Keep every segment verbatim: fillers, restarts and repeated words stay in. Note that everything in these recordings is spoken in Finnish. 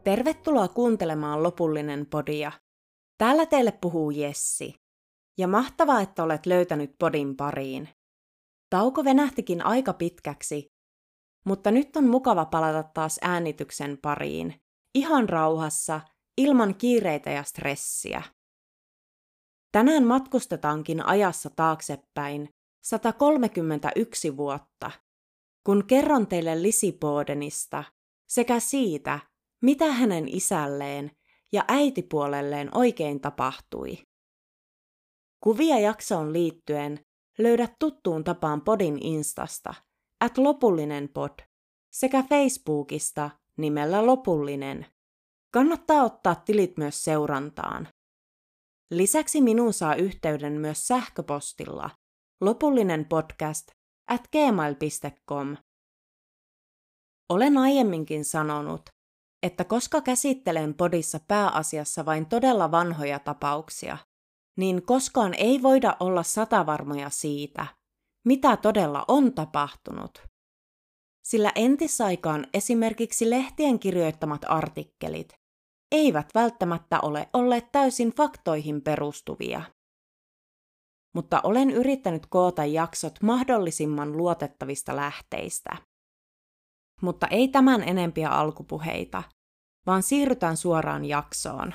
Tervetuloa kuuntelemaan Lopullinen podia. Täällä teille puhuu Jessi. Ja mahtavaa, että olet löytänyt podin pariin. Tauko venähtikin aika pitkäksi, mutta nyt on mukava palata taas äänityksen pariin. Ihan rauhassa, ilman kiireitä ja stressiä. Tänään matkustetaankin ajassa taaksepäin sata kolmekymmentäyksi vuotta, kun kerron teille Lizzie Bordenista sekä siitä, mitä hänen isälleen ja äitipuolelleen oikein tapahtui. Kuvia jaksoon liittyen löydät tuttuun tapaan podin Instasta, at lopullinen pod, sekä Facebookista nimellä Lopullinen. Kannattaa ottaa tilit myös seurantaan. Lisäksi minuun saa yhteyden myös sähköpostilla lopullinenpodcast at gmail piste com. Olen aiemminkin sanonut, että koska käsittelen podissa pääasiassa vain todella vanhoja tapauksia, niin koskaan ei voida olla satavarmoja siitä, mitä todella on tapahtunut. Sillä entisaikaan esimerkiksi lehtien kirjoittamat artikkelit eivät välttämättä ole olleet täysin faktoihin perustuvia. Mutta olen yrittänyt koota jaksot mahdollisimman luotettavista lähteistä. Mutta ei tämän enempiä alkupuheita, vaan siirrytään suoraan jaksoon.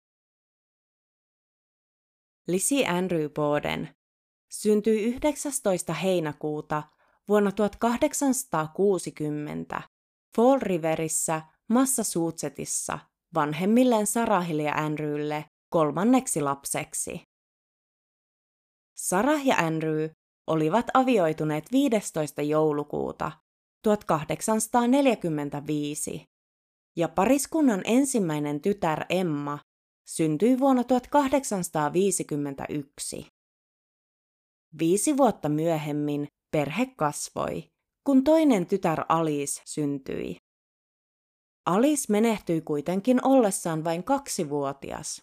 Lizzie Andrew Borden syntyi yhdeksästoista heinäkuuta vuonna tuhatkahdeksansataakuusikymmentä Fall Riverissä, Massachusettsissa vanhemmilleen Sarahille ja Andrewlle kolmanneksi lapseksi. Sarah ja Andrew olivat avioituneet viidestoista joulukuuta tuhatkahdeksansataaneljäkymmentäviisi ja pariskunnan ensimmäinen tytär Emma syntyi vuonna tuhatkahdeksansataaviisikymmentäyksi. Viisi vuotta myöhemmin perhe kasvoi, kun toinen tytär Alice syntyi. Alice menehtyi kuitenkin ollessaan vain kaksivuotias.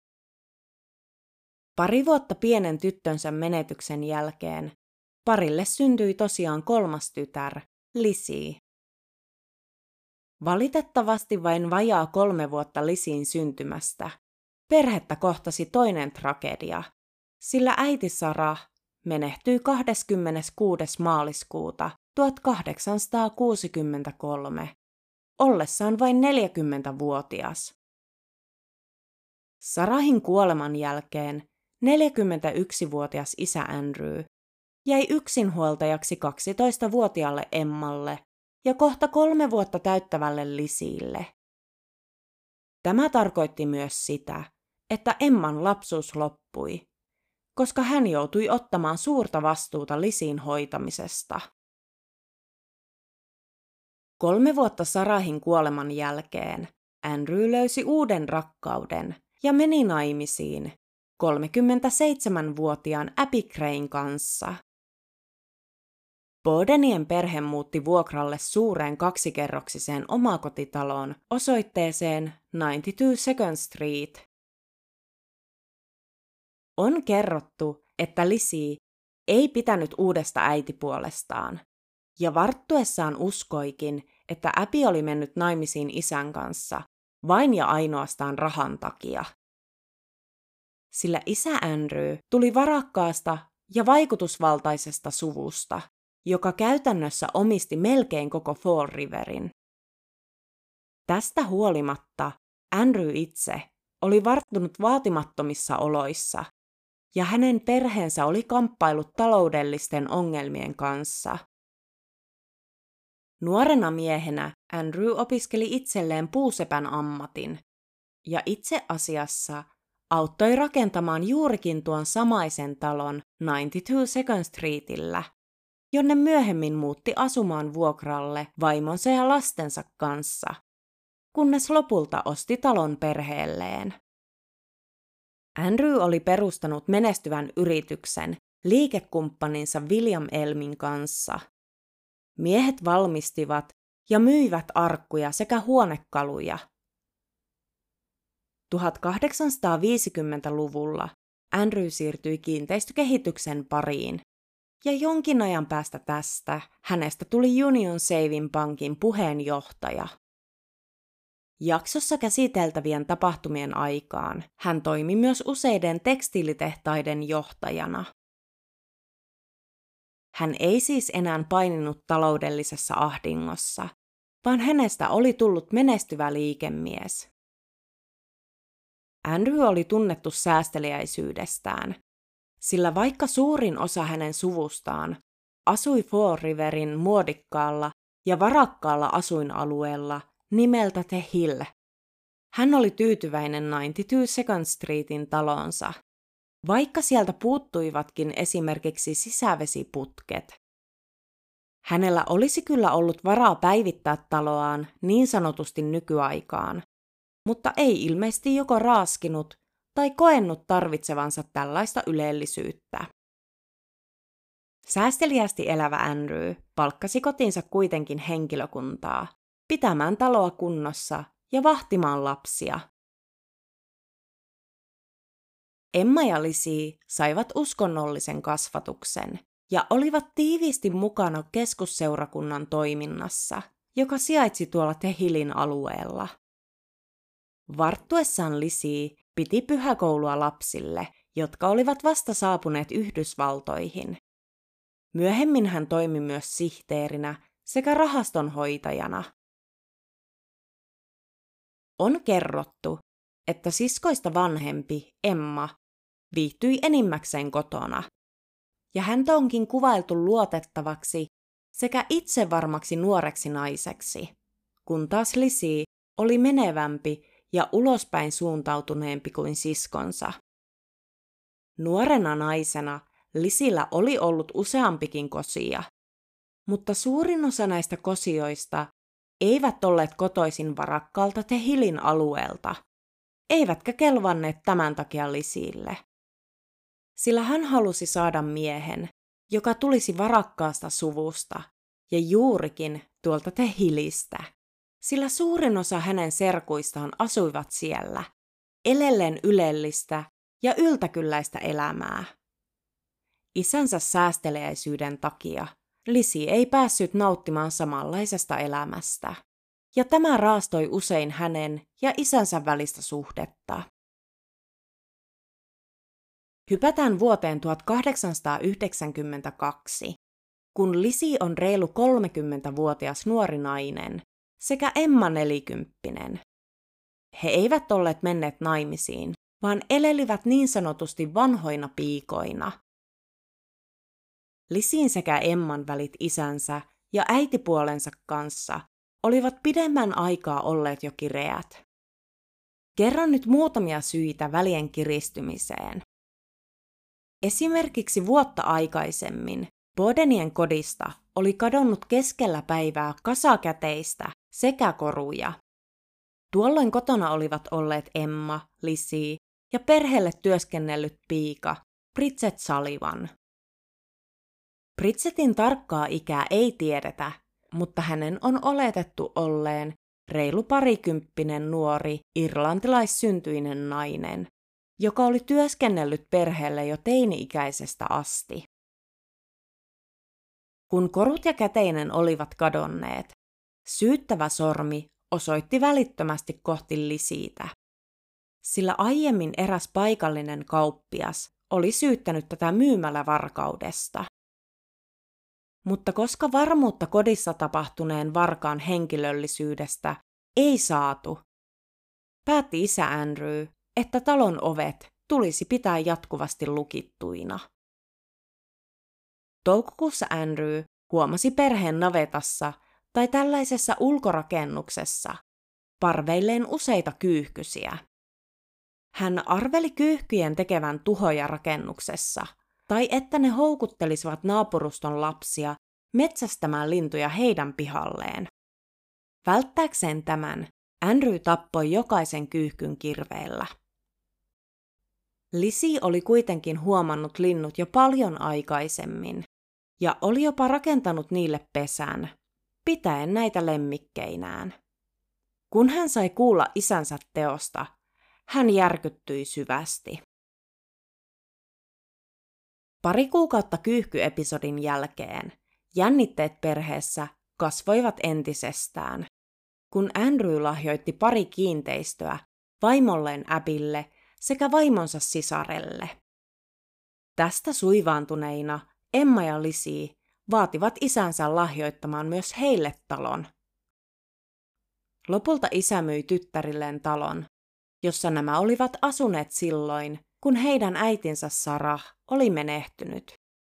Pari vuotta pienen tyttönsä menetyksen jälkeen parille syntyi tosiaan kolmas tytär, Lizzie. Valitettavasti vain vajaa kolme vuotta Lizzien syntymästä perhettä kohtasi toinen tragedia, sillä äiti Sarah menehtyi kahdeskymmeneskuudes maaliskuuta tuhatkahdeksansataakuusikymmentäkolme, ollessaan vain neljäkymmentävuotias. Sarahin kuoleman jälkeen neljäkymmentäyksivuotias isä Andrew jäi yksinhuoltajaksi kaksitoistavuotiaalle Emmalle ja kohta kolme vuotta täyttävälle Lizzielle. Tämä tarkoitti myös sitä, että Emman lapsuus loppui, koska hän joutui ottamaan suurta vastuuta Lizzien hoitamisesta. Kolme vuotta Sarahin kuoleman jälkeen Andrew löysi uuden rakkauden ja meni naimisiin kolmekymmentäseitsemänvuotiaan Abigailin kanssa. Bordenien perhe muutti vuokralle suureen kaksikerroksiseen omakotitaloon osoitteeseen yhdeksänkymmentäkaksi Second Street. On kerrottu, että Lizzie ei pitänyt uudesta äitipuolestaan, ja varttuessaan uskoikin, että Abby oli mennyt naimisiin isän kanssa vain ja ainoastaan rahan takia. Sillä isä Andrew tuli varakkaasta ja vaikutusvaltaisesta suvusta, joka käytännössä omisti melkein koko Fall Riverin. Tästä huolimatta Andrew itse oli varttunut vaatimattomissa oloissa, ja hänen perheensä oli kamppailut taloudellisten ongelmien kanssa. Nuorena miehenä Andrew opiskeli itselleen puusepän ammatin, ja itse asiassa auttoi rakentamaan juurikin tuon samaisen talon yhdeksänkymmentäkaksi Second Streetillä, jonne myöhemmin muutti asumaan vuokralle vaimonsa ja lastensa kanssa, kunnes lopulta osti talon perheelleen. Andrew oli perustanut menestyvän yrityksen liikekumppaninsa William Elmin kanssa. Miehet valmistivat ja myivät arkkuja sekä huonekaluja. tuhatkahdeksansataaviisikymmentäluvulla Andrew siirtyi kiinteistökehityksen pariin, ja jonkin ajan päästä tästä hänestä tuli Union Saving Bankin puheenjohtaja. Jaksossa käsiteltävien tapahtumien aikaan hän toimi myös useiden tekstiilitehtaiden johtajana. Hän ei siis enää paininut taloudellisessa ahdingossa, vaan hänestä oli tullut menestyvä liikemies. Andrew oli tunnettu säästeliäisyydestään, sillä vaikka suurin osa hänen suvustaan asui Fall Riverin muodikkaalla ja varakkaalla asuinalueella nimeltä The Hill, hän oli tyytyväinen yhdeksänkymmentäkaksi Second Streetin talonsa, vaikka sieltä puuttuivatkin esimerkiksi sisävesiputket. Hänellä olisi kyllä ollut varaa päivittää taloaan niin sanotusti nykyaikaan, mutta ei ilmeisesti joko raaskinut tai koennut tarvitsevansa tällaista ylellisyyttä. Säästeliästi elävä Andrew palkkasi kotiinsa kuitenkin henkilökuntaa, pitämään taloa kunnossa ja vahtimaan lapsia. Emma ja Lizzie saivat uskonnollisen kasvatuksen ja olivat tiiviisti mukana keskusseurakunnan toiminnassa, joka sijaitsi tuolla The Hillin alueella. Varttuessaan Lizzie piti pyhäkoulua lapsille, jotka olivat vasta saapuneet Yhdysvaltoihin. Myöhemmin hän toimi myös sihteerinä sekä rahastonhoitajana. On kerrottu, että siskoista vanhempi, Emma, viihtyi enimmäkseen kotona, ja häntä onkin kuvailtu luotettavaksi sekä itsevarmaksi nuoreksi naiseksi, kun taas Lizzie oli menevämpi ja ulospäin suuntautuneempi kuin siskonsa. Nuorena naisena Lizzillä oli ollut useampikin kosia, mutta suurin osa näistä kosioista eivät olleet kotoisin varakkaalta The Hillin alueelta, eivätkä kelvanneet tämän takia Lizzille. Sillä hän halusi saada miehen, joka tulisi varakkaasta suvusta ja juurikin tuolta The Hillistä, sillä suurin osa hänen serkuistaan asuivat siellä, elellen ylellistä ja yltäkylläistä elämää. Isänsä säästeliäisyyden takia Lizzie ei päässyt nauttimaan samanlaisesta elämästä, ja tämä raastoi usein hänen ja isänsä välistä suhdetta. Hypätään vuoteen tuhatkahdeksansataayhdeksänkymmentäkaksi, kun Lizzie on reilu kolmekymmentävuotias nuori nainen sekä Emma nelikymppinen. He eivät olleet menneet naimisiin, vaan elelivät niin sanotusti vanhoina piikoina. Lizzien sekä Emman välit isänsä ja äitipuolensa kanssa olivat pidemmän aikaa olleet jo kireät. Kerron nyt muutamia syitä välien kiristymiseen. Esimerkiksi vuotta aikaisemmin Bodenien kodista oli kadonnut keskellä päivää kasa käteistä sekä koruja. Tuolloin kotona olivat olleet Emma, Lizzie ja perheelle työskennellyt piika Bridget Sullivan. Bridgetin tarkkaa ikää ei tiedetä, mutta hänen on oletettu olleen reilu parikymppinen nuori irlantilaissyntyinen nainen, joka oli työskennellyt perheelle jo teini-ikäisestä asti. Kun korut ja käteinen olivat kadonneet, syyttävä sormi osoitti välittömästi kohti Lizzietä, sillä aiemmin eräs paikallinen kauppias oli syyttänyt tätä myymälävarkaudesta. Mutta koska varmuutta kodissa tapahtuneen varkaan henkilöllisyydestä ei saatu, päätti isä Andrew, että talon ovet tulisi pitää jatkuvasti lukittuina. Toukokuussa Andrew huomasi perheen navetassa tai tällaisessa ulkorakennuksessa parveilleen useita kyyhkysiä. Hän arveli kyyhkyjen tekevän tuhoja rakennuksessa, tai että ne houkuttelisivat naapuruston lapsia metsästämään lintuja heidän pihalleen. Välttääkseen tämän, Andrew tappoi jokaisen kyyhkyn kirveellä. Lizzie oli kuitenkin huomannut linnut jo paljon aikaisemmin, ja oli jopa rakentanut niille pesän, pitäen näitä lemmikkeinään. Kun hän sai kuulla isänsä teosta, hän järkyttyi syvästi. Pari kuukautta kyyhkyepisodin jälkeen jännitteet perheessä kasvoivat entisestään, kun Andrew lahjoitti pari kiinteistöä vaimolleen Abbylle sekä vaimonsa sisarelle. Tästä suivaantuneina Emma ja Lizzie vaativat isänsä lahjoittamaan myös heille talon. Lopulta isä myi tyttärilleen talon, jossa nämä olivat asuneet silloin, kun heidän äitinsä Sarah oli menehtynyt.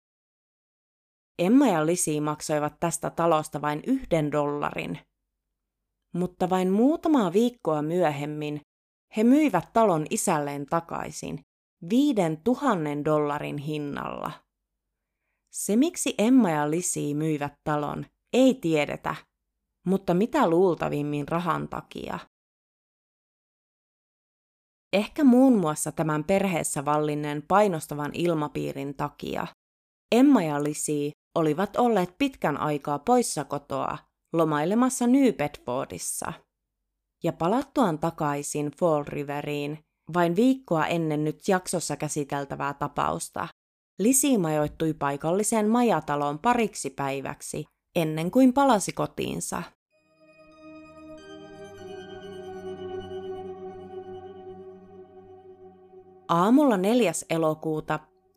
Emma ja Lizzie maksoivat tästä talosta vain yhden dollarin, mutta vain muutamaa viikkoa myöhemmin he myivät talon isälleen takaisin viiden tuhannen dollarin hinnalla. Se, miksi Emma ja Lizzie myivät talon, ei tiedetä, mutta mitä luultavimmin rahan takia. Ehkä muun muassa tämän perheessä vallinneen painostavan ilmapiirin takia Emma ja Lizzie olivat olleet pitkän aikaa poissa kotoa lomailemassa New Bedfordissa. Ja palattuaan takaisin Fall Riveriin vain viikkoa ennen nyt jaksossa käsiteltävää tapausta, Lizzie majoittui paikalliseen majataloon pariksi päiväksi ennen kuin palasi kotiinsa. Aamulla neljäs elokuuta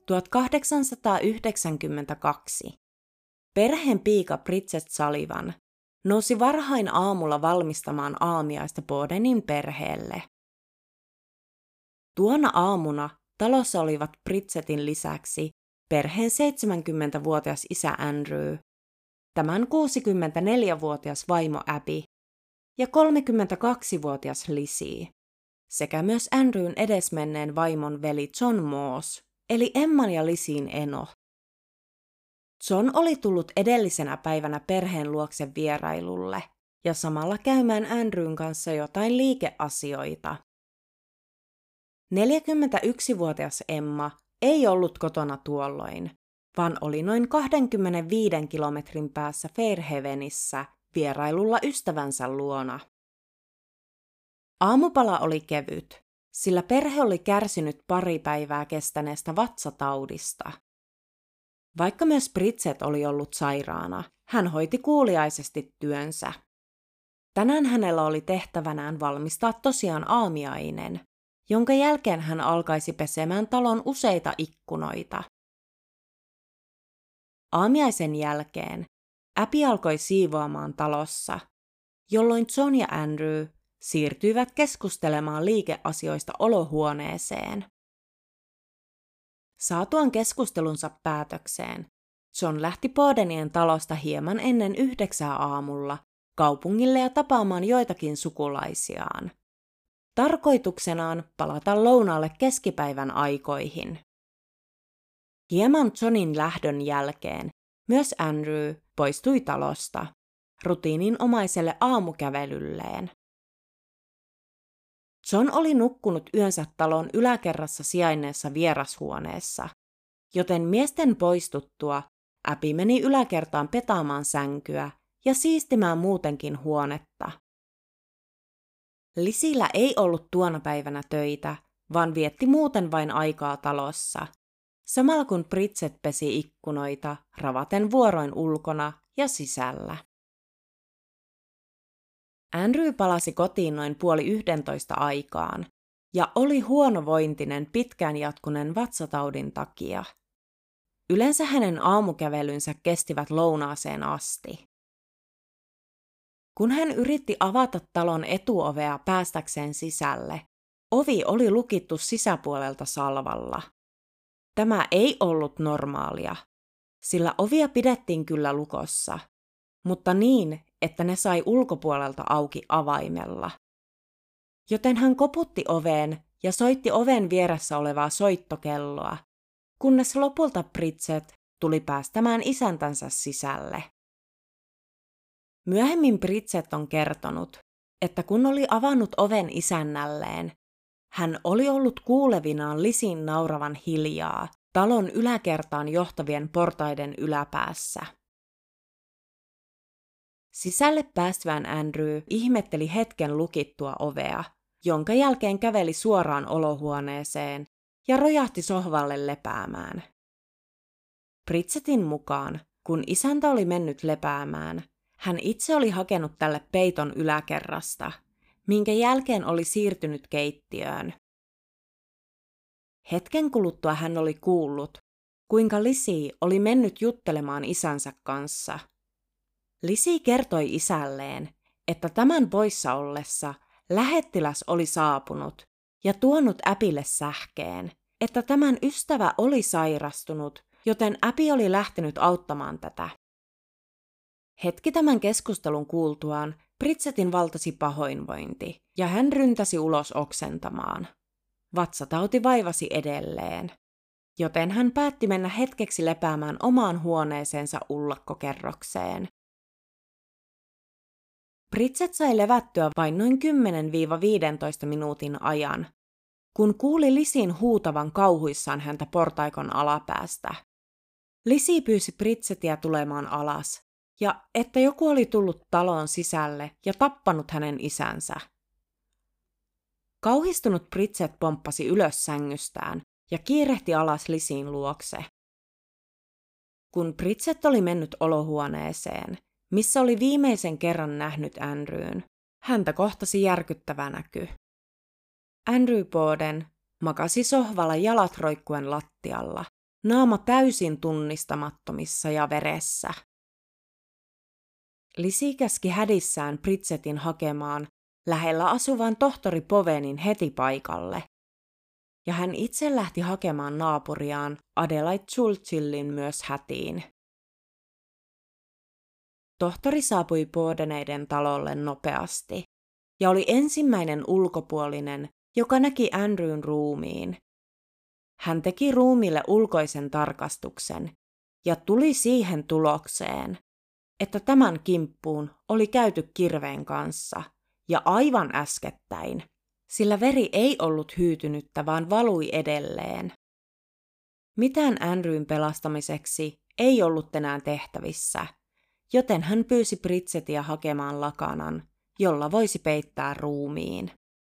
tuhatkahdeksansataayhdeksänkymmentäkaksi perheen piika Bridget Sullivan nousi varhain aamulla valmistamaan aamiaista Bodenin perheelle. Tuona aamuna talossa olivat Bridgetin lisäksi perheen seitsemänkymmentävuotias isä Andrew, tämän kuusikymmentäneljävuotias vaimo Abby ja kolmekymmentäkaksivuotias Lizzie, sekä myös Andrewn edesmenneen vaimon veli John Moss, eli Emman ja Lizzien eno. John oli tullut edellisenä päivänä perheen luokse vierailulle ja samalla käymään Andrewn kanssa jotain liikeasioita. neljäkymmentäyksivuotias Emma ei ollut kotona tuolloin, vaan oli noin kaksikymmentäviisi kilometrin päässä Fairhavenissä vierailulla ystävänsä luona. Aamupala oli kevyt, sillä perhe oli kärsinyt pari päivää kestäneestä vatsataudista. Vaikka myös Bridget oli ollut sairaana, hän hoiti kuuliaisesti työnsä. Tänään hänellä oli tehtävänään valmistaa tosiaan aamiainen, jonka jälkeen hän alkaisi pesemään talon useita ikkunoita. Aamiaisen jälkeen Abby alkoi siivoamaan talossa, jolloin John ja Andrew siirtyivät keskustelemaan liikeasioista olohuoneeseen. Saatuaan keskustelunsa päätökseen, John lähti Bodenien talosta hieman ennen yhdeksää aamulla kaupungille ja tapaamaan joitakin sukulaisiaan. Tarkoituksenaan palata lounaalle keskipäivän aikoihin. Hieman Johnin lähdön jälkeen myös Andrew poistui talosta rutiininomaiselle aamukävelylleen. John oli nukkunut yönsä talon yläkerrassa sijainneessa vierashuoneessa, joten miesten poistuttua Abby meni yläkertaan petaamaan sänkyä ja siistimään muutenkin huonetta. Lizzillä ei ollut tuona päivänä töitä, vaan vietti muuten vain aikaa talossa, samalla kun Bridget pesi ikkunoita ravaten vuoroin ulkona ja sisällä. Andrew palasi kotiin noin puoli yhdentoista aikaan ja oli huonovointinen pitkään jatkuneen vatsataudin takia. Yleensä hänen aamukävelynsä kestivät lounaaseen asti. Kun hän yritti avata talon etuovea päästäkseen sisälle, ovi oli lukittu sisäpuolelta salvalla. Tämä ei ollut normaalia, sillä ovia pidettiin kyllä lukossa, mutta niin, että ne sai ulkopuolelta auki avaimella. Joten hän koputti oveen ja soitti oven vieressä olevaa soittokelloa, kunnes lopulta Bridget tuli päästämään isäntänsä sisälle. Myöhemmin Bridget on kertonut, että kun oli avannut oven isännälleen, hän oli ollut kuulevinaan Lizzien nauravan hiljaa talon yläkertaan johtavien portaiden yläpäässä. Sisälle päästyään Andrew ihmetteli hetken lukittua ovea, jonka jälkeen käveli suoraan olohuoneeseen ja rojahti sohvalle lepäämään. Bridgetin mukaan, kun isäntä oli mennyt lepäämään, Hän itse oli hakenut tälle peiton yläkerrasta, minkä jälkeen oli siirtynyt keittiöön. Hetken kuluttua hän oli kuullut, kuinka Lizzie oli mennyt juttelemaan isänsä kanssa. Lizzie kertoi isälleen, että tämän poissa ollessa lähettiläs oli saapunut ja tuonut Abbylle sähkeen, että tämän ystävä oli sairastunut, joten Abby oli lähtenyt auttamaan tätä. Hetki tämän keskustelun kuultuaan Bridgetin valtasi pahoinvointi ja hän ryntäsi ulos oksentamaan. Vatsatauti vaivasi edelleen, joten hän päätti mennä hetkeksi lepäämään omaan huoneeseensa ullakkokerrokseen. Bridget sai levättyä vain noin kymmenen viisitoista minuutin ajan, kun kuuli Lizien huutavan kauhuissaan häntä portaikon alapäästä. Lizzie pyysi Bridgetia tulemaan alas, ja että joku oli tullut taloon sisälle ja tappanut hänen isänsä. Kauhistunut Bridget pomppasi ylös sängystään ja kiirehti alas Lizien luokse. Kun Bridget oli mennyt olohuoneeseen, missä oli viimeisen kerran nähnyt Andrewn, häntä kohtasi järkyttävä näky. Andrew Borden makasi sohvalla jalat roikkuen lattialla, naama täysin tunnistamattomissa ja veressä. Lizzie käski hädissään Bridgetin hakemaan lähellä asuvan tohtori Bovenin heti paikalle, ja hän itse lähti hakemaan naapuriaan Adelaide Churchillin myös hätiin. Tohtori saapui Bordeneiden talolle nopeasti ja oli ensimmäinen ulkopuolinen, joka näki Andrewn ruumiin. Hän teki ruumiille ulkoisen tarkastuksen ja tuli siihen tulokseen, että tämän kimppuun oli käyty kirveen kanssa ja aivan äskettäin, sillä veri ei ollut hyytynyttä, vaan valui edelleen. Mitään Andrewn pelastamiseksi ei ollut enää tehtävissä, joten hän pyysi Bridgetia hakemaan lakanan, jolla voisi peittää ruumiin.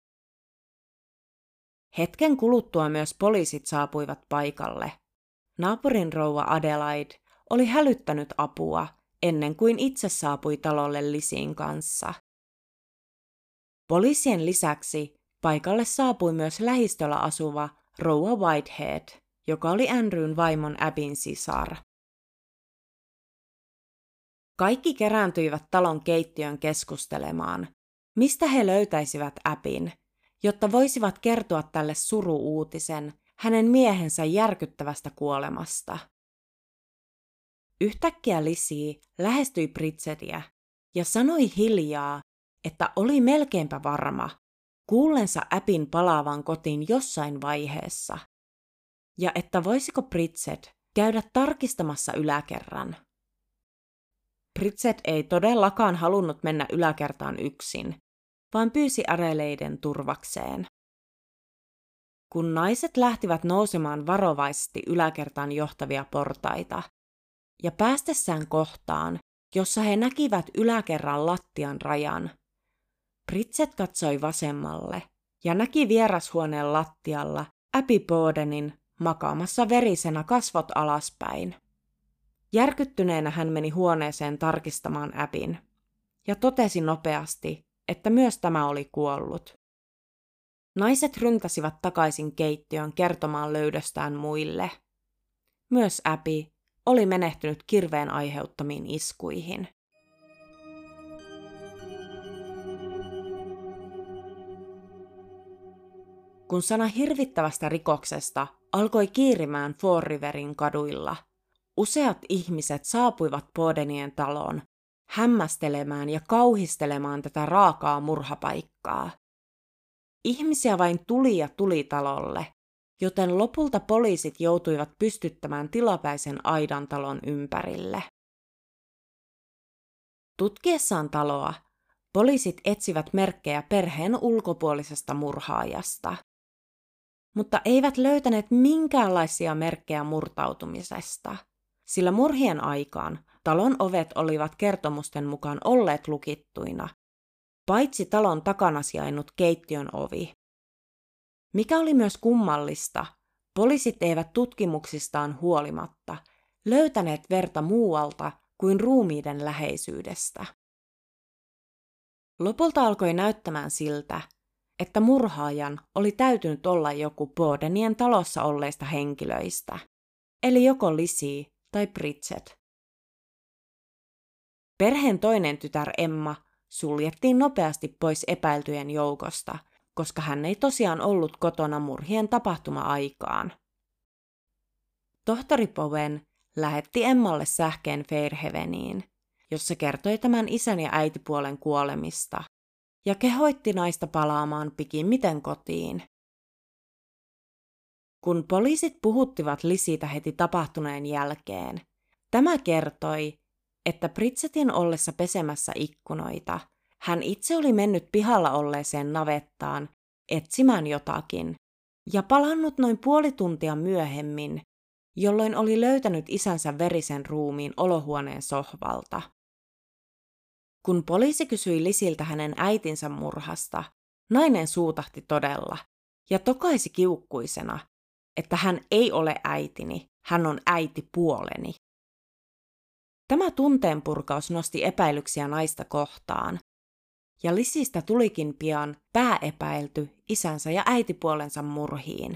Hetken kuluttua myös poliisit saapuivat paikalle. Naapurin rouva Adelaide oli hälyttänyt apua ennen kuin itse saapui talolle Lizien kanssa. Poliisien lisäksi paikalle saapui myös lähistöllä asuva rouva Whitehead, joka oli Andrewn vaimon Abbyn sisar. Kaikki kerääntyivät talon keittiön keskustelemaan, mistä he löytäisivät Abbyn, jotta voisivat kertoa tälle suru-uutisen hänen miehensä järkyttävästä kuolemasta. Yhtäkkiä Lizzie lähestyi Bridgetia ja sanoi hiljaa, että oli melkeinpä varma, kuullensa Abbyn palaavan kotiin jossain vaiheessa, ja että voisiko Bridget käydä tarkistamassa yläkerran. Bridget ei todellakaan halunnut mennä yläkertaan yksin, vaan pyysi Adelaiden turvakseen. Kun naiset lähtivät nousemaan varovaisesti yläkertaan johtavia portaita, ja päästessään kohtaan, jossa he näkivät yläkerran lattian rajan, Bridget katsoi vasemmalle ja näki vierashuoneen lattialla Abby Bodenin makaamassa verisenä kasvot alaspäin. Järkyttyneenä hän meni huoneeseen tarkistamaan Abbyn ja totesi nopeasti, että myös tämä oli kuollut. Naiset ryntäsivät takaisin keittiöön kertomaan löydöstään muille. Myös Abby oli menehtynyt kirveen aiheuttamiin iskuihin. Kun sana hirvittävästä rikoksesta alkoi kiirimään Fall Riverin kaduilla, useat ihmiset saapuivat Bodenien taloon hämmästelemään ja kauhistelemaan tätä raakaa murhapaikkaa. Ihmisiä vain tuli ja tuli talolle, joten lopulta poliisit joutuivat pystyttämään tilapäisen aidan talon ympärille. Tutkiessaan taloa, poliisit etsivät merkkejä perheen ulkopuolisesta murhaajasta, mutta eivät löytäneet minkäänlaisia merkkejä murtautumisesta, sillä murhien aikaan talon ovet olivat kertomusten mukaan olleet lukittuina, paitsi talon takana sijainnut keittiön ovi. Mikä oli myös kummallista, poliisit eivät tutkimuksistaan huolimatta löytäneet verta muualta kuin ruumiiden läheisyydestä. Lopulta alkoi näyttämään siltä, että murhaajan oli täytynyt olla joku Bodenien talossa olleista henkilöistä, eli joko Lizzie tai Bridget. Perheen toinen tytär Emma suljettiin nopeasti pois epäiltyjen joukosta, koska hän ei tosiaan ollut kotona murhien tapahtuma-aikaan. Tohtori Bowen lähetti Emmalle sähkeen Fairhaveniin, jossa kertoi tämän isän ja äitipuolen kuolemista, ja kehoitti naista palaamaan pikimmiten kotiin. Kun poliisit puhuttivat Lizzietä heti tapahtuneen jälkeen, tämä kertoi, että Bridgetin ollessa pesemässä ikkunoita, hän itse oli mennyt pihalla olleeseen navettaan etsimään jotakin, ja palannut noin puoli tuntia myöhemmin, jolloin oli löytänyt isänsä verisen ruumiin olohuoneen sohvalta. Kun poliisi kysyi Lizziltä hänen äitinsä murhasta, nainen suutahti todella ja tokaisi kiukkuisena, että hän ei ole äitini, hän on äitipuoleni. Tämä tunteenpurkaus nosti epäilyksiä naista kohtaan, ja Lizzistä tulikin pian pääepäilty isänsä ja äitipuolensa murhiin.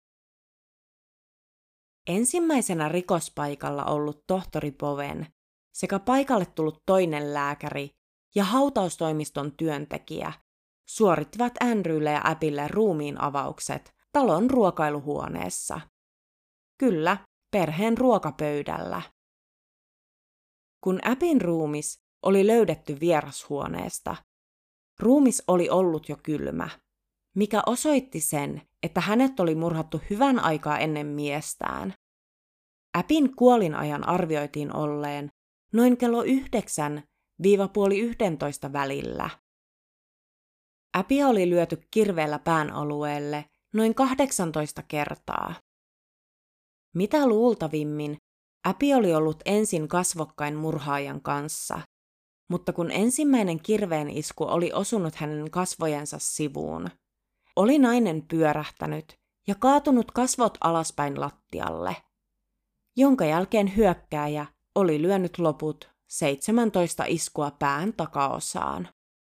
Ensimmäisenä rikospaikalla ollut tohtori Bowen sekä paikalle tullut toinen lääkäri ja hautaustoimiston työntekijä suorittivat Andrewlle ja Abbylle ruumiin avaukset talon ruokailuhuoneessa. Kyllä, perheen ruokapöydällä. Kun Abbyn ruumis oli löydetty vierashuoneesta, ruumis oli ollut jo kylmä, mikä osoitti sen, että hänet oli murhattu hyvän aikaa ennen miestään. Abbyn kuolinajan arvioitiin olleen noin kello yhdeksän viiva puoli yhdentoista välillä. Abby oli lyöty kirveellä pään alueelle noin kahdeksantoista kertaa. Mitä luultavimmin, Abby oli ollut ensin kasvokkain murhaajan kanssa, mutta kun ensimmäinen kirveen isku oli osunut hänen kasvojensa sivuun, oli nainen pyörähtänyt ja kaatunut kasvot alaspäin lattialle, jonka jälkeen hyökkääjä oli lyönyt loput seitsemäntoista iskua pään takaosaan.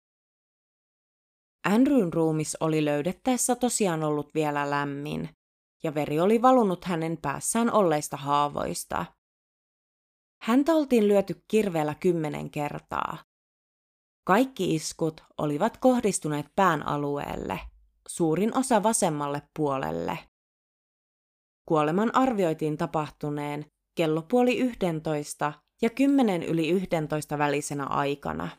Andrewn ruumis oli löydettäessä tosiaan ollut vielä lämmin, ja veri oli valunut hänen päässään olleista haavoista. Häntä oltiin lyöty kirveellä kymmenen kertaa. Kaikki iskut olivat kohdistuneet pään alueelle, suurin osa vasemmalle puolelle. Kuoleman arvioitiin tapahtuneen kello puoli yhdentoista ja kymmenen yli yhdentoista välisenä aikana.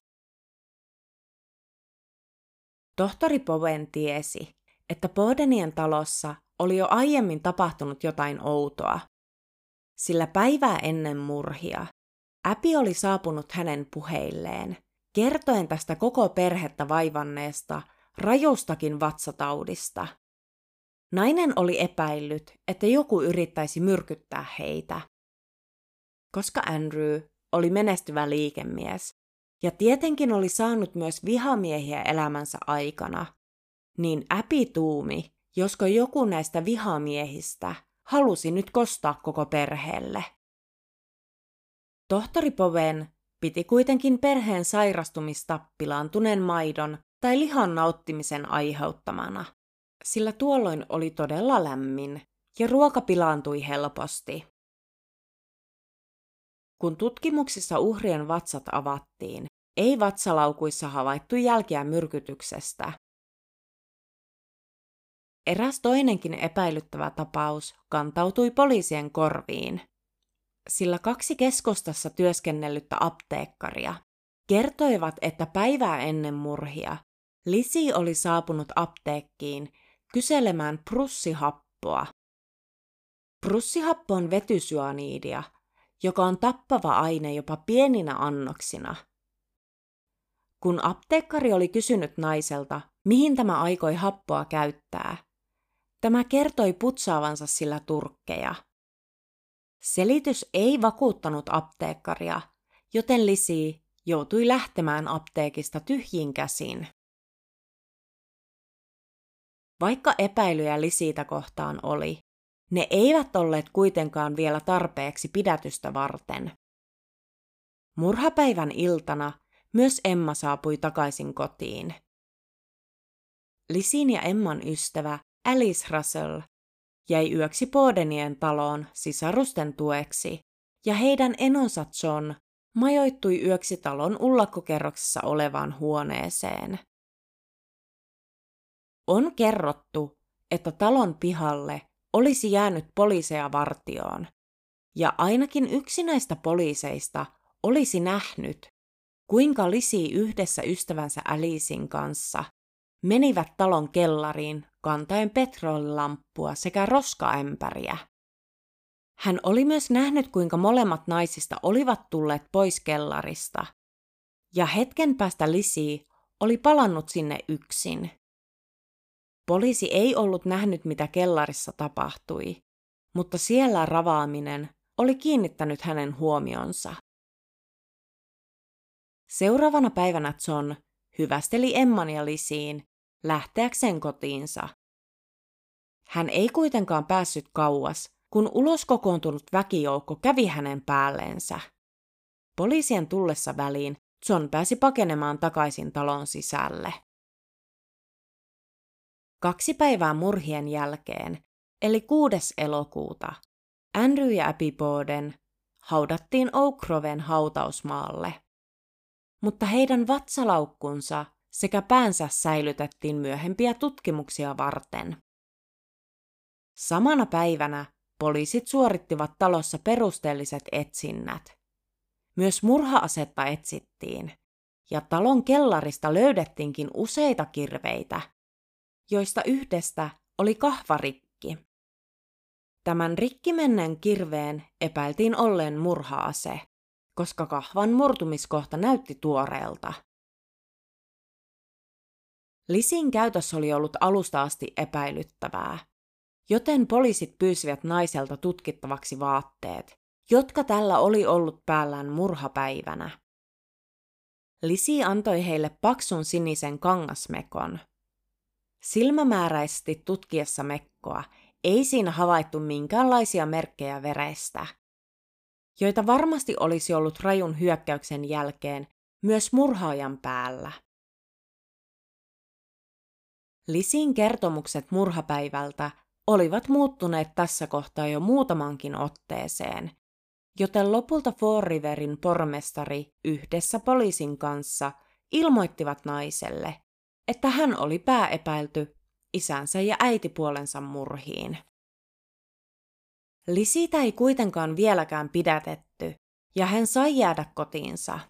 Tohtori Bowen tiesi, että Bodenien talossa oli jo aiemmin tapahtunut jotain outoa, sillä päivää ennen murhia Abby oli saapunut hänen puheilleen, kertoen tästä koko perhettä vaivanneesta rajustakin vatsataudista. Nainen oli epäillyt, että joku yrittäisi myrkyttää heitä. Koska Andrew oli menestyvä liikemies ja tietenkin oli saanut myös vihamiehiä elämänsä aikana, niin Abby tuumi, josko joku näistä vihamiehistä halusi nyt kostaa koko perheelle. Tohtori Bowen piti kuitenkin perheen sairastumista pilaantuneen maidon tai lihan nauttimisen aiheuttamana, sillä tuolloin oli todella lämmin ja ruoka pilaantui helposti. Kun tutkimuksissa uhrien vatsat avattiin, ei vatsalaukuissa havaittu jälkiä myrkytyksestä. Eräs toinenkin epäilyttävä tapaus kantautui poliisien korviin, sillä kaksi keskustassa työskennellyttä apteekkaria kertoivat, että päivää ennen murhia Lizzie oli saapunut apteekkiin kyselemään prussihappoa. Prussihappo on vetysyaniidia, joka on tappava aine jopa pieninä annoksina. Kun apteekkari oli kysynyt naiselta, mihin tämä aikoi happoa käyttää, tämä kertoi putsaavansa sillä turkkeja. Selitys ei vakuuttanut apteekkaria, joten Lizzie joutui lähtemään apteekista tyhjin käsin. Vaikka epäilyjä Lizzietä kohtaan oli, ne eivät olleet kuitenkaan vielä tarpeeksi pidätystä varten. Murhapäivän iltana myös Emma saapui takaisin kotiin. Lizzen ja Emman ystävä Alice Russell jäi yöksi Bodenien taloon sisarusten tueksi, ja heidän enonsa John majoittui yöksi talon ullakkokerroksessa olevaan huoneeseen. On kerrottu, että talon pihalle olisi jäänyt poliiseja vartioon, ja ainakin yksi näistä poliiseista olisi nähnyt, kuinka Lizzie yhdessä ystävänsä Alicen kanssa menivät talon kellariin kantaen petrolilamppua sekä roskaämpäriä. Hän oli myös nähnyt, kuinka molemmat naisista olivat tulleet pois kellarista, ja hetken päästä Lizzie oli palannut sinne yksin. Poliisi ei ollut nähnyt, mitä kellarissa tapahtui, mutta siellä ravaaminen oli kiinnittänyt hänen huomionsa. Seuraavana päivänä John hyvästeli Emman ja Lizzien lähteäkseen kotiinsa. Hän ei kuitenkaan päässyt kauas, kun ulos kokoontunut väkijoukko kävi hänen päälleensä. Poliisien tullessa väliin John pääsi pakenemaan takaisin talon sisälle. Kaksi päivää murhien jälkeen, eli kuudes elokuuta, Andrew ja Abby Boden haudattiin Oak Groven hautausmaalle, mutta heidän vatsalaukkunsa sekä päänsä säilytettiin myöhempiä tutkimuksia varten. Samana päivänä poliisit suorittivat talossa perusteelliset etsinnät. Myös murha-asetta etsittiin, ja talon kellarista löydettiinkin useita kirveitä, joista yhdestä oli kahvarikki. Tämän rikki menneen kirveen epäiltiin olleen murha-ase, koska kahvan murtumiskohta näytti tuoreelta. Lizzien käytös oli ollut alusta asti epäilyttävää, joten poliisit pyysivät naiselta tutkittavaksi vaatteet, jotka tällä oli ollut päällään murhapäivänä. Lizzie antoi heille paksun sinisen kangasmekon. Silmämääräisesti tutkiessa mekkoa ei siinä havaittu minkäänlaisia merkkejä verestä, joita varmasti olisi ollut rajun hyökkäyksen jälkeen myös murhaajan päällä. Lizzien kertomukset murhapäivältä olivat muuttuneet tässä kohtaa jo muutamankin otteeseen, joten lopulta Fall Riverin pormestari yhdessä poliisin kanssa ilmoittivat naiselle, että hän oli pääepäilty isänsä ja äitipuolensa murhiin. Lizzietä ei kuitenkaan vieläkään pidätetty, ja hän sai jäädä kotiinsa.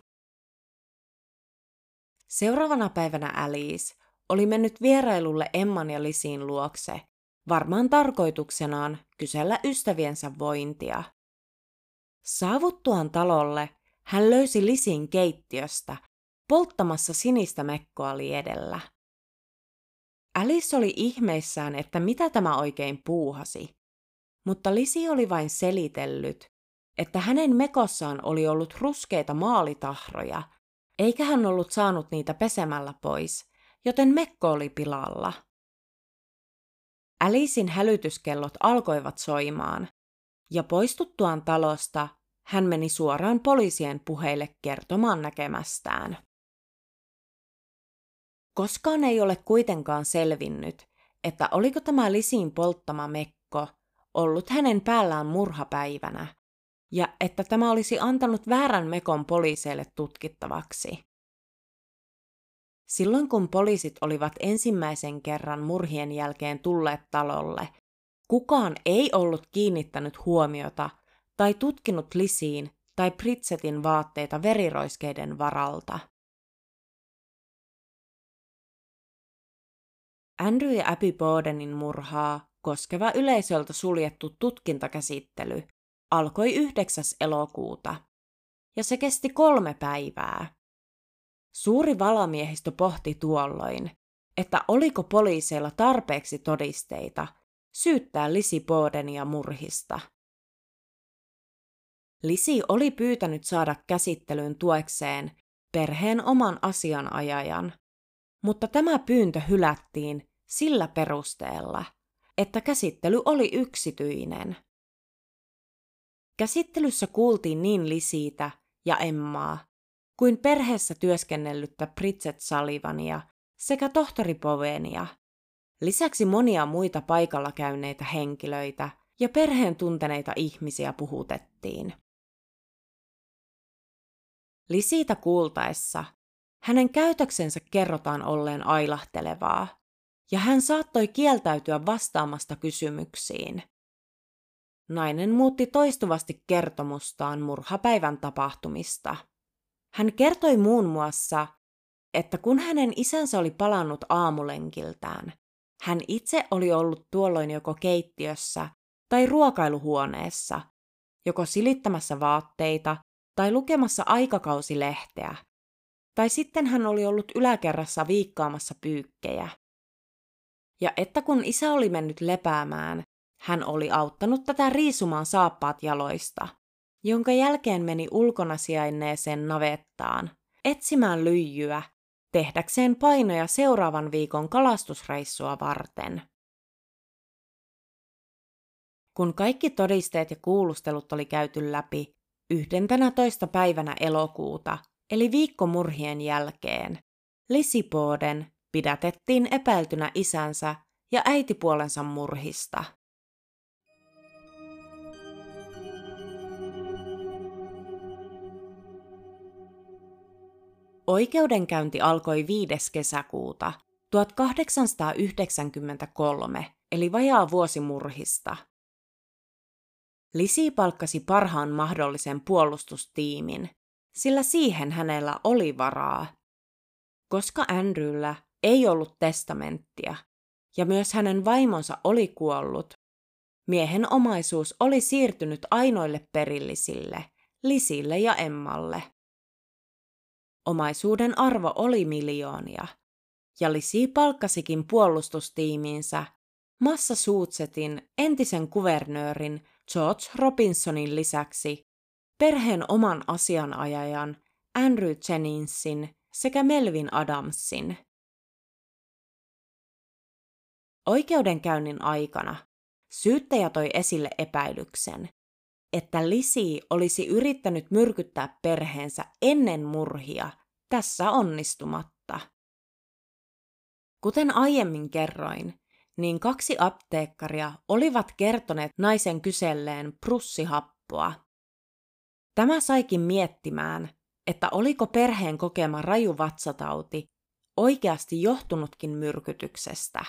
Seuraavana päivänä Alice oli mennyt vierailulle Emman ja Lizzien luokse, varmaan tarkoituksenaan kysellä ystäviensä vointia. Saavuttuaan talolle hän löysi Lizzien keittiöstä polttamassa sinistä mekkoa liedellä. Alice oli ihmeissään, että mitä tämä oikein puuhasi, mutta Lizzie oli vain selitellyt, että hänen mekossaan oli ollut ruskeita maalitahroja, eikä hän ollut saanut niitä pesemällä pois, joten mekko oli pilalla. Alicen hälytyskellot alkoivat soimaan, ja poistuttuaan talosta hän meni suoraan poliisien puheille kertomaan näkemästään. Koskaan ei ole kuitenkaan selvinnyt, että oliko tämä Lizzien polttama mekko ollut hänen päällään murhapäivänä, ja että tämä olisi antanut väärän mekon poliiseille tutkittavaksi. Silloin kun poliisit olivat ensimmäisen kerran murhien jälkeen tulleet talolle, kukaan ei ollut kiinnittänyt huomiota tai tutkinut Lizzien tai Bridgetin vaatteita veriroiskeiden varalta. Andrew ja Abby Bodenin murhaa koskeva yleisöltä suljettu tutkintakäsittely alkoi yhdeksäs elokuuta, ja se kesti kolme päivää. Suuri valamiehistö pohti tuolloin, että oliko poliiseilla tarpeeksi todisteita syyttää Lizzie Bodenia murhista. Lizzie oli pyytänyt saada käsittelyyn tuekseen perheen oman asianajajan, mutta tämä pyyntö hylättiin sillä perusteella, että käsittely oli yksityinen. Käsittelyssä kuultiin niin Lizzietä ja Emmaa kuin perheessä työskennellyttä Bridget Sullivania sekä tohtori Bovenia. Lisäksi monia muita paikalla käyneitä henkilöitä ja perheen tunteneita ihmisiä puhutettiin. Lizzieta kuultaessa hänen käytöksensä kerrotaan olleen ailahtelevaa, ja hän saattoi kieltäytyä vastaamasta kysymyksiin. Nainen muutti toistuvasti kertomustaan murhapäivän tapahtumista. Hän kertoi muun muassa, että kun hänen isänsä oli palannut aamulenkiltään, hän itse oli ollut tuolloin joko keittiössä tai ruokailuhuoneessa, joko silittämässä vaatteita tai lukemassa aikakausilehteä, tai sitten hän oli ollut yläkerrassa viikkaamassa pyykkejä. Ja että kun isä oli mennyt lepäämään, hän oli auttanut tätä riisumaan saappaat jaloista, jonka jälkeen meni ulkona sijainneeseen navettaan etsimään lyijyä tehdäkseen painoja seuraavan viikon kalastusreissua varten. Kun kaikki todisteet ja kuulustelut oli käyty läpi yhdentenätoista päivänä elokuuta, eli viikko murhien jälkeen, Lizzie Borden pidätettiin epäiltynä isänsä ja äitipuolensa murhista. Oikeudenkäynti alkoi viides kesäkuuta tuhatkahdeksansataayhdeksänkymmentäkolme, eli vajaa vuosi murhista. Lizzie palkkasi parhaan mahdollisen puolustustiimin, sillä siihen hänellä oli varaa. Koska Andrewllä ei ollut testamenttia ja myös hänen vaimonsa oli kuollut, miehen omaisuus oli siirtynyt ainoille perillisille, Lizzielle ja Emmalle. Omaisuuden arvo oli miljoonia, ja Lizzie palkkasikin puolustustiimiinsä Massachusettsin entisen kuvernöörin George Robinsonin lisäksi perheen oman asianajajan Andrew Jenningsin sekä Melvin Adamsin. Oikeudenkäynnin aikana syyttäjä toi esille epäilyksen, että Lizzie olisi yrittänyt myrkyttää perheensä ennen murhia, tässä onnistumatta. Kuten aiemmin kerroin, niin kaksi apteekkaria olivat kertoneet naisen kyselleen prussihappoa. Tämä saikin miettimään, että oliko perheen kokema raju vatsatauti oikeasti johtunutkin myrkytyksestä.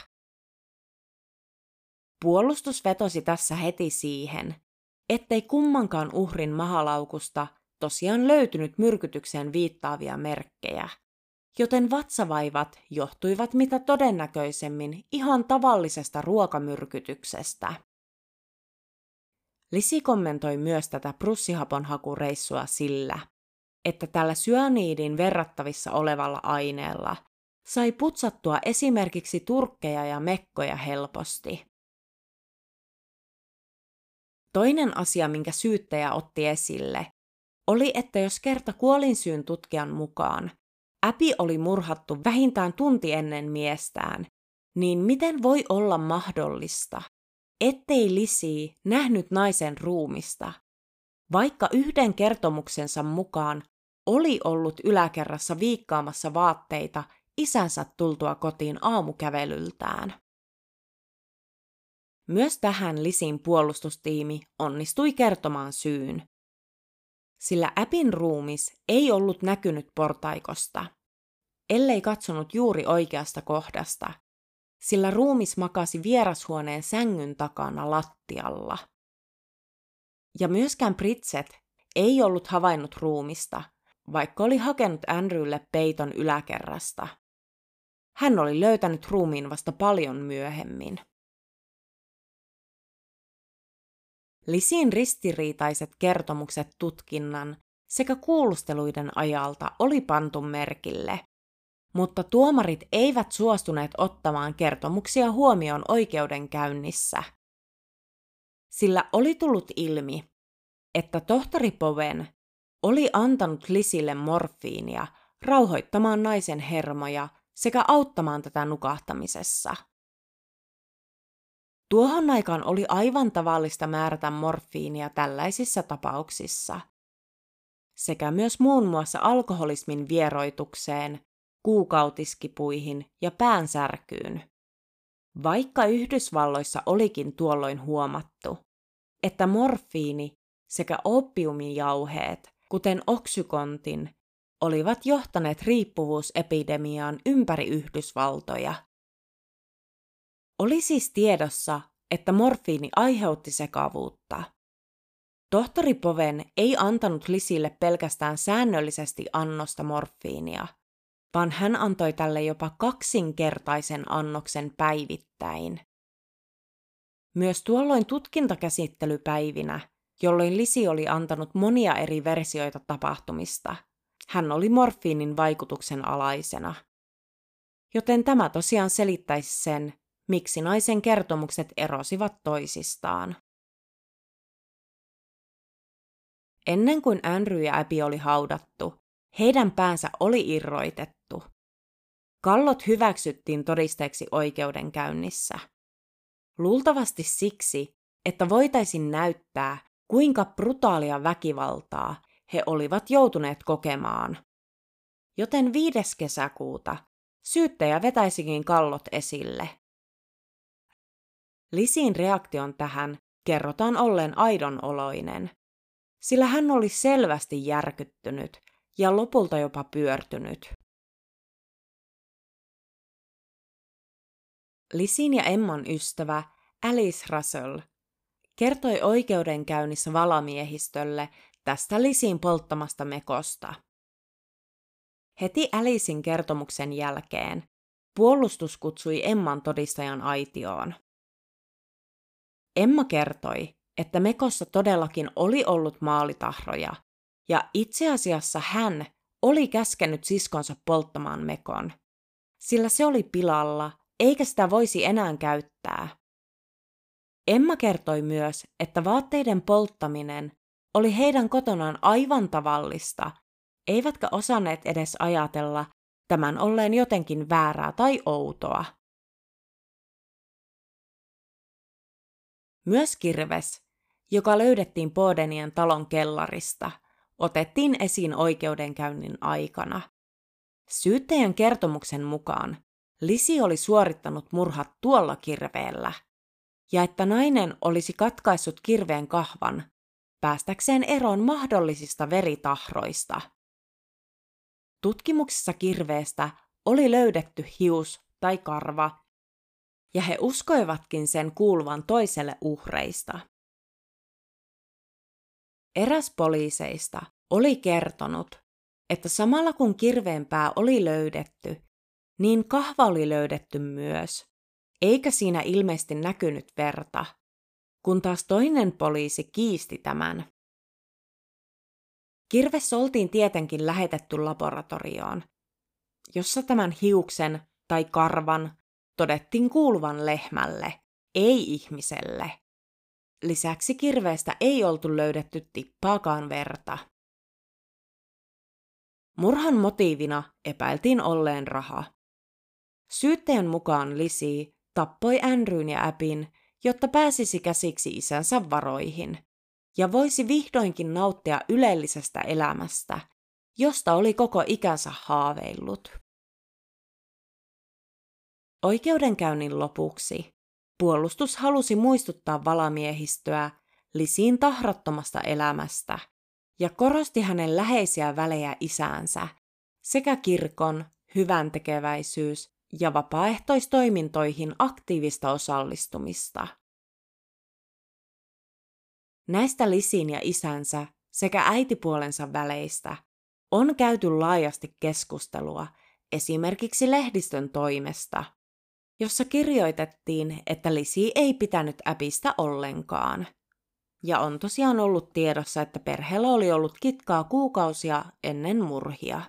Puolustus vetosi tässä heti siihen, ettei kummankaan uhrin mahalaukusta tosiaan löytynyt myrkytykseen viittaavia merkkejä, joten vatsavaivat johtuivat mitä todennäköisemmin ihan tavallisesta ruokamyrkytyksestä. Lizzie kommentoi myös tätä prussihaponhakureissua sillä, että tällä syaniidin verrattavissa olevalla aineella sai putsattua esimerkiksi turkkeja ja mekkoja helposti. Toinen asia, minkä syyttäjä otti esille, oli, että jos kerta kuolinsyyn tutkijan mukaan Abby oli murhattu vähintään tunti ennen miestään, niin miten voi olla mahdollista, ettei Lizzie nähnyt naisen ruumista, vaikka yhden kertomuksensa mukaan oli ollut yläkerrassa viikkaamassa vaatteita isänsä tultua kotiin aamukävelyltään. Myös tähän Lizzien puolustustiimi onnistui kertomaan syyn, sillä Abbyn ruumis ei ollut näkynyt portaikosta, ellei katsonut juuri oikeasta kohdasta, sillä ruumis makasi vierashuoneen sängyn takana lattialla. Ja myöskään Bridget ei ollut havainnut ruumista, vaikka oli hakenut Andrewlle peiton yläkerrasta. Hän oli löytänyt ruumiin vasta paljon myöhemmin. Lizzien ristiriitaiset kertomukset tutkinnan sekä kuulusteluiden ajalta oli pantu merkille, mutta tuomarit eivät suostuneet ottamaan kertomuksia huomioon oikeudenkäynnissä. Sillä oli tullut ilmi, että tohtori Bowen oli antanut Lizzille morfiinia rauhoittamaan naisen hermoja sekä auttamaan tätä nukahtamisessa. Tuohon aikaan oli aivan tavallista määrätä morfiinia tällaisissa tapauksissa, sekä myös muun muassa alkoholismin vieroitukseen, kuukautiskipuihin ja päänsärkyyn. Vaikka Yhdysvalloissa olikin tuolloin huomattu, että morfiini sekä oppiumijauheet, kuten oksykontin, olivat johtaneet riippuvuusepidemiaan ympäri Yhdysvaltoja. Oli siis tiedossa, että morfiini aiheutti sekavuutta. Tohtori Bowen ei antanut Lizzylle pelkästään säännöllisesti annosta morfiinia, vaan hän antoi tälle jopa kaksinkertaisen annoksen päivittäin. Myös tuolloin tutkintakäsittelypäivinä, jolloin Lizzy oli antanut monia eri versioita tapahtumista, hän oli morfiinin vaikutuksen alaisena. Joten tämä tosiaan selittäisi sen, miksi naisen kertomukset erosivat toisistaan. Ennen kuin Andrew ja Abby oli haudattu, heidän päänsä oli irroitettu. Kallot hyväksyttiin todisteeksi oikeudenkäynnissä. Luultavasti siksi, että voitaisiin näyttää, kuinka brutaalia väkivaltaa he olivat joutuneet kokemaan. Joten viides kesäkuuta syyttäjä vetäisikin kallot esille. Lizzyn reaktion tähän kerrotaan olleen aidon oloinen, sillä hän oli selvästi järkyttynyt ja lopulta jopa pyörtynyt. Lizzyn ja Emman ystävä Alice Russell kertoi oikeudenkäynnissä valamiehistölle tästä Lizzyn polttamasta mekosta. Heti Alicen kertomuksen jälkeen puolustus kutsui Emman todistajan aitioon. Emma kertoi, että mekossa todellakin oli ollut maalitahroja, ja itse asiassa hän oli käskenyt siskonsa polttamaan mekon, sillä se oli pilalla, eikä sitä voisi enää käyttää. Emma kertoi myös, että vaatteiden polttaminen oli heidän kotonaan aivan tavallista, eivätkä osanneet edes ajatella tämän olleen jotenkin väärää tai outoa. Myös kirves, joka löydettiin Bodenien talon kellarista, otettiin esiin oikeudenkäynnin aikana. Syyttäjän kertomuksen mukaan Lizzy oli suorittanut murhat tuolla kirveellä, ja että nainen olisi katkaissut kirveen kahvan päästäkseen eroon mahdollisista veritahroista. Tutkimuksessa kirveestä oli löydetty hius tai karva, ja he uskoivatkin sen kuuluvan toiselle uhreista. Eräs poliiseista oli kertonut, että samalla kun kirveen pää oli löydetty, niin kahva oli löydetty myös, eikä siinä ilmeisesti näkynyt verta, kun taas toinen poliisi kiisti tämän. Kirves oltiin tietenkin lähetetty laboratorioon, jossa tämän hiuksen tai karvan todettiin kuuluvan lehmälle, ei ihmiselle. Lisäksi kirveestä ei oltu löydetty tippaakaan verta. Murhan motiivina epäiltiin olleen raha. Syyttäjän mukaan Lizzy tappoi Andrewn ja Abbyn, jotta pääsisi käsiksi isänsä varoihin ja voisi vihdoinkin nauttia ylellisestä elämästä, josta oli koko ikänsä haaveillut. Oikeudenkäynnin lopuksi puolustus halusi muistuttaa valamiehistöä Lizzyn tahrattomasta elämästä ja korosti hänen läheisiä välejä isäänsä sekä kirkon, hyväntekeväisyys ja vapaaehtoistoimintoihin aktiivista osallistumista. Näistä Lizzyn ja isänsä sekä äitipuolensa väleistä on käyty laajasti keskustelua esimerkiksi lehdistön toimesta, jossa kirjoitettiin, että Lizzy ei pitänyt Abbystä ollenkaan. Ja on tosiaan ollut tiedossa, että perheellä oli ollut kitkaa kuukausia ennen murhia.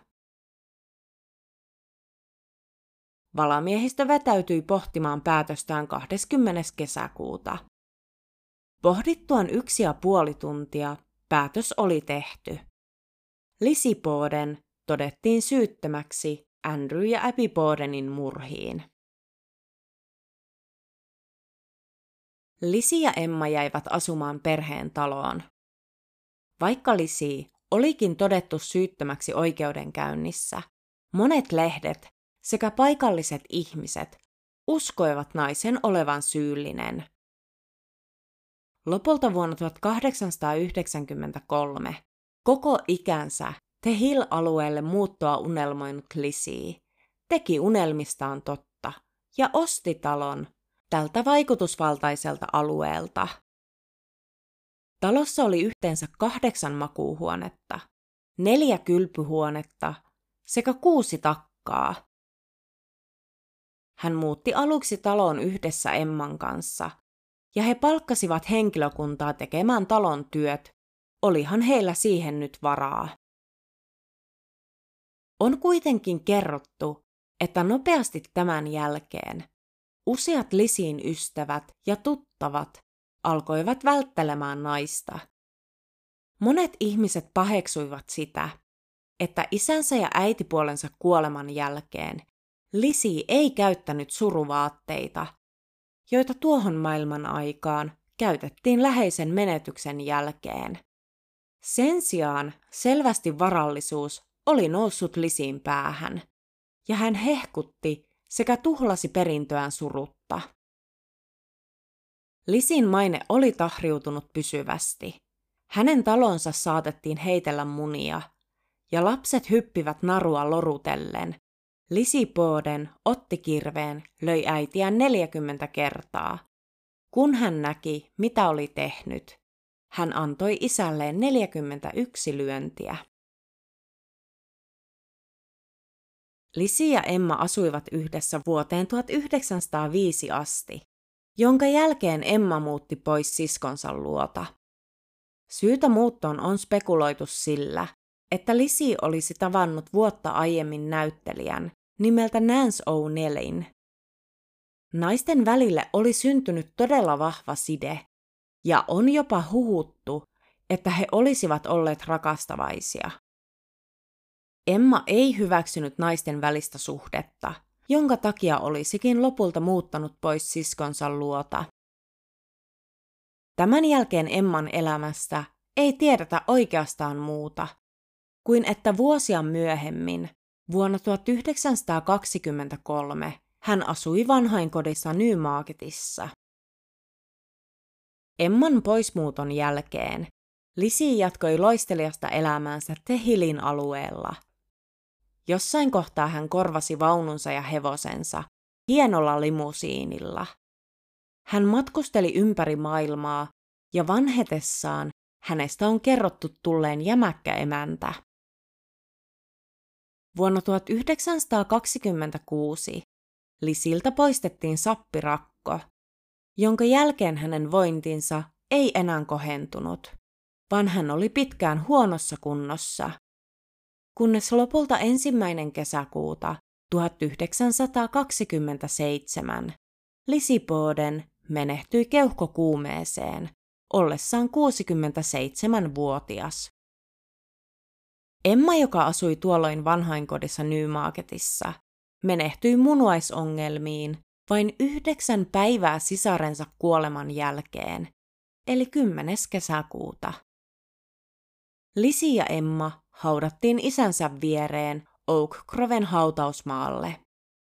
Valamiehistö vetäytyi pohtimaan päätöstään kahdeskymmenes kesäkuuta. Pohdittuaan yksi ja puoli tuntia päätös oli tehty. Lizzy Borden todettiin syyttömäksi Andrew ja Abby Bodenin murhiin. Lizzy ja Emma jäivät asumaan perheen taloon. Vaikka Lizzy olikin todettu syyttömäksi oikeudenkäynnissä, monet lehdet sekä paikalliset ihmiset uskoivat naisen olevan syyllinen. Lopulta vuonna tuhatkahdeksansataayhdeksänkymmentäkolme koko ikänsä The Hill-alueelle muuttoa unelmoinut Lizzie teki unelmistaan totta ja osti talon tältä vaikutusvaltaiselta alueelta. Talossa oli yhteensä kahdeksan makuuhuonetta, neljä kylpyhuonetta sekä kuusi takkaa. Hän muutti aluksi taloon yhdessä Emman kanssa, ja he palkkasivat henkilökuntaa tekemään talon työt, olihan heillä siihen nyt varaa. On kuitenkin kerrottu, että nopeasti tämän jälkeen useat Lizzien ystävät ja tuttavat alkoivat välttelemään naista. Monet ihmiset paheksuivat sitä, että isänsä ja äitipuolensa kuoleman jälkeen Lizzie ei käyttänyt suruvaatteita, joita tuohon maailman aikaan käytettiin läheisen menetyksen jälkeen. Sen sijaan selvästi varallisuus oli noussut Lizzien päähän, ja hän hehkutti sekä tuhlasi perintöään surutta. Lizzien maine oli tahriutunut pysyvästi. Hänen talonsa saatettiin heitellä munia, ja lapset hyppivät narua lorutellen. Lizzie Borden otti kirveen, löi äitiään neljäkymmentä kertaa. Kun hän näki, mitä oli tehnyt, hän antoi isälleen neljäkymmentäyksi lyöntiä. Lizzie ja Emma asuivat yhdessä vuoteen tuhatyhdeksänsataaviisi asti, jonka jälkeen Emma muutti pois siskonsa luota. Syytä muuttoon on spekuloitu sillä, että Lizzie olisi tavannut vuotta aiemmin näyttelijän nimeltä Nance O'Neillin. Naisten välille oli syntynyt todella vahva side, ja on jopa huhuttu, että he olisivat olleet rakastavaisia. Emma ei hyväksynyt naisten välistä suhdetta, jonka takia olisikin lopulta muuttanut pois siskonsa luota. Tämän jälkeen Emman elämästä ei tiedetä oikeastaan muuta, kuin että vuosia myöhemmin, vuonna tuhatyhdeksänsataakaksikymmentäkolme, hän asui vanhainkodissa Newmarketissa. Emman poismuuton jälkeen Lizzie jatkoi loisteliasta elämäänsä The Hillin alueella. Jossain kohtaa hän korvasi vaununsa ja hevosensa hienolla limusiinilla. Hän matkusteli ympäri maailmaa ja vanhetessaan hänestä on kerrottu tulleen jämäkkä emäntä. Vuonna tuhatyhdeksänsataakaksikymmentäkuusi Lizziltä poistettiin sappirakko, jonka jälkeen hänen vointinsa ei enää kohentunut, vaan hän oli pitkään huonossa kunnossa, kunnes lopulta ensimmäinen kesäkuuta tuhatyhdeksänsataakaksikymmentäseitsemän Lizzie Borden menehtyi keuhkokuumeeseen ollessaan kuusikymmentäseitsemänvuotias. Emma, joka asui tuolloin vanhainkodissa Newmarketissa, menehtyi munuaisongelmiin vain yhdeksän päivää sisarensa kuoleman jälkeen, eli kymmenes kesäkuuta. Lizzie ja Emma haudattiin isänsä viereen Oak Groven hautausmaalle.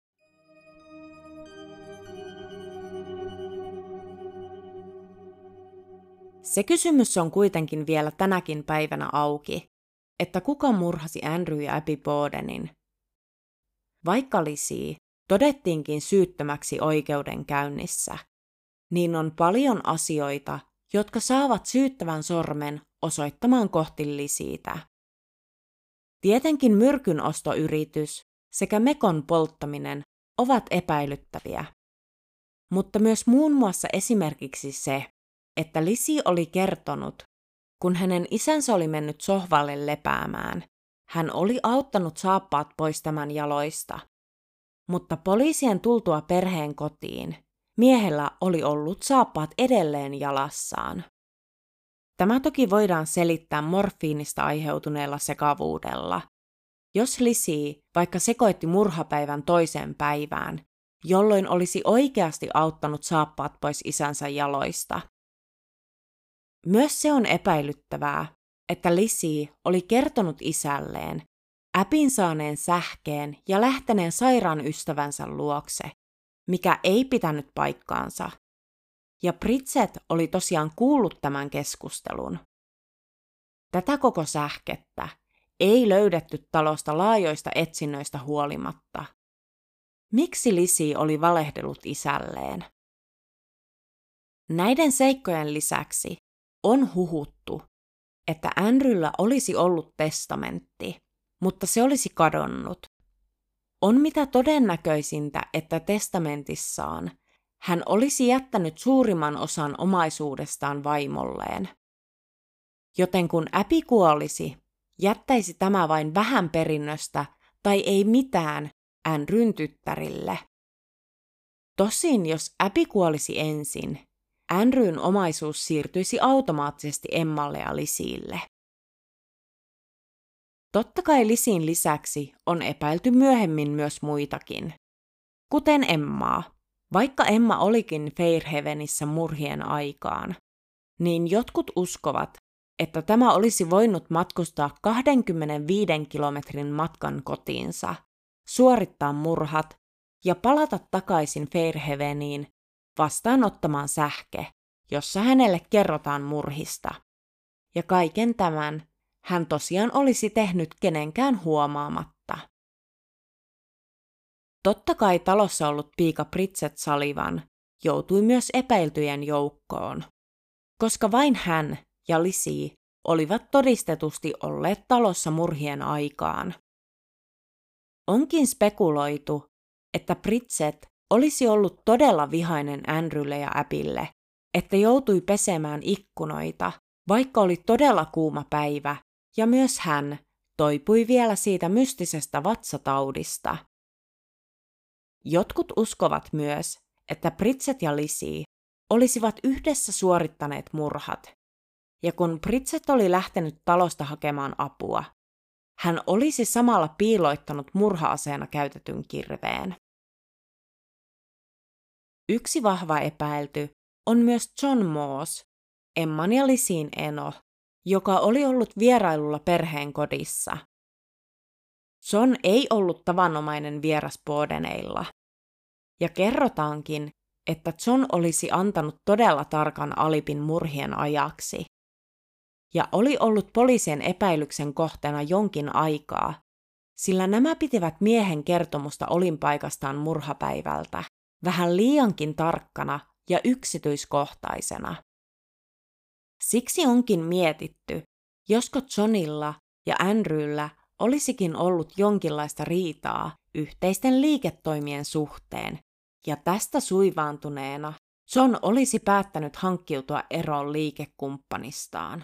Se kysymys on kuitenkin vielä tänäkin päivänä auki, että kuka murhasi Andrew ja Abby Bordenin. Vaikka Lizzie todettiinkin syyttömäksi oikeudenkäynnissä, niin on paljon asioita, jotka saavat syyttävän sormen osoittamaan kohti Lizzietä. Tietenkin myrkyn ostoyritys sekä mekon polttaminen ovat epäilyttäviä, mutta myös muun muassa esimerkiksi se, että Lizzie oli kertonut, kun hänen isänsä oli mennyt sohvalle lepäämään, hän oli auttanut saappaat pois tämän jaloista. Mutta poliisien tultua perheen kotiin, miehellä oli ollut saappaat edelleen jalassaan. Tämä toki voidaan selittää morfiinista aiheutuneella sekavuudella. Jos Lizzie vaikka sekoitti murhapäivän toiseen päivään, jolloin olisi oikeasti auttanut saappaat pois isänsä jaloista. Myös se on epäilyttävää, että Lizzie oli kertonut isälleen Abin saaneen sähkeen ja lähteneen sairaan ystävänsä luokse, mikä ei pitänyt paikkaansa. Ja Bridget oli tosiaan kuullut tämän keskustelun. Tätä koko sähkettä ei löydetty talosta laajoista etsinnöistä huolimatta. Miksi Lizzie oli valehdellut isälleen? Näiden seikkojen lisäksi on huhuttu, että Andrewlla olisi ollut testamentti, mutta se olisi kadonnut. On mitä todennäköisintä, että testamentissaan hän olisi jättänyt suurimman osan omaisuudestaan vaimolleen. Joten kun Abby kuolisi, jättäisi tämä vain vähän perinnöstä tai ei mitään Andrewn tyttärille. Tosin jos Abby kuolisi ensin, Andrewn omaisuus siirtyisi automaattisesti Emmalle ja Lizzieille. Totta kai Lizzien lisäksi on epäilty myöhemmin myös muitakin, kuten Emmaa. Vaikka Emma olikin Fairhavenissä murhien aikaan, niin jotkut uskovat, että tämä olisi voinut matkustaa kaksikymmentäviisi kilometrin matkan kotiinsa, suorittaa murhat ja palata takaisin Fairhaveniin vastaanottamaan sähke, jossa hänelle kerrotaan murhista. Ja kaiken tämän hän tosiaan olisi tehnyt kenenkään huomaamatta. Totta kai talossa ollut piika Bridget Sullivan joutui myös epäiltyjen joukkoon, koska vain hän ja Lizzie olivat todistetusti olleet talossa murhien aikaan. Onkin spekuloitu, että Bridget olisi ollut todella vihainen Andrewlle ja Abbylle, että joutui pesemään ikkunoita, vaikka oli todella kuuma päivä, ja myös hän toipui vielä siitä mystisestä vatsataudista. Jotkut uskovat myös, että Bridget ja Lizzie olisivat yhdessä suorittaneet murhat, ja kun Bridget oli lähtenyt talosta hakemaan apua, hän olisi samalla piiloittanut murha-aseena käytetyn kirveen. Yksi vahva epäilty on myös John Moss, Emman ja Lizzien eno, joka oli ollut vierailulla perheen kodissa. John ei ollut tavanomainen vieras Bodeneilla, ja kerrotaankin, että John olisi antanut todella tarkan alipin murhien ajaksi, ja oli ollut poliisien epäilyksen kohteena jonkin aikaa, sillä nämä pitivät miehen kertomusta olinpaikastaan murhapäivältä vähän liiankin tarkkana ja yksityiskohtaisena. Siksi onkin mietitty, josko Johnilla ja Andrewllä olisikin ollut jonkinlaista riitaa yhteisten liiketoimien suhteen, ja tästä suivaantuneena John olisi päättänyt hankkiutua eroon liikekumppanistaan.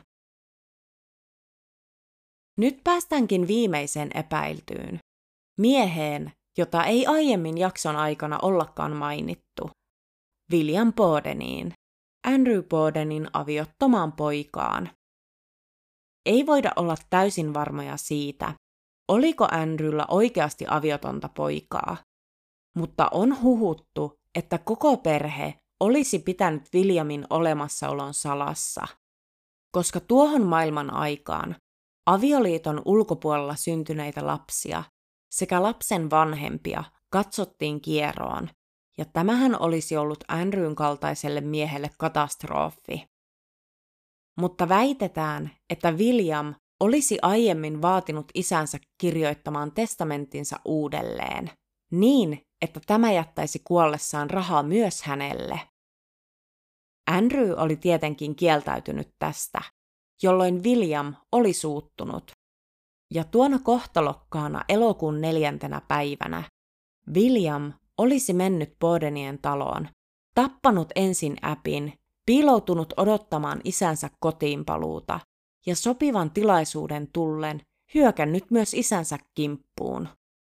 Nyt päästäänkin viimeiseen epäiltyyn, mieheen, jota ei aiemmin jakson aikana ollakaan mainittu, William Bodeniin, Andrew Bodenin aviottomaan poikaan. Ei voida olla täysin varmoja siitä, oliko Andrewlla oikeasti aviotonta poikaa, mutta on huhuttu, että koko perhe olisi pitänyt Williamin olemassaolon salassa, koska tuohon maailman aikaan avioliiton ulkopuolella syntyneitä lapsia sekä lapsen vanhempia katsottiin kieroon, ja tämähän olisi ollut Andrewn kaltaiselle miehelle katastrofi. Mutta väitetään, että William olisi aiemmin vaatinut isänsä kirjoittamaan testamenttinsa uudelleen, niin, että tämä jättäisi kuollessaan rahaa myös hänelle. Andrew oli tietenkin kieltäytynyt tästä, jolloin William oli suuttunut. Ja tuona kohtalokkaana elokuun neljäntenä päivänä William olisi mennyt Bodenien taloon, tappanut ensin Abbyn, piiloutunut odottamaan isänsä kotiinpaluuta ja sopivan tilaisuuden tullen hyökännyt myös isänsä kimppuun.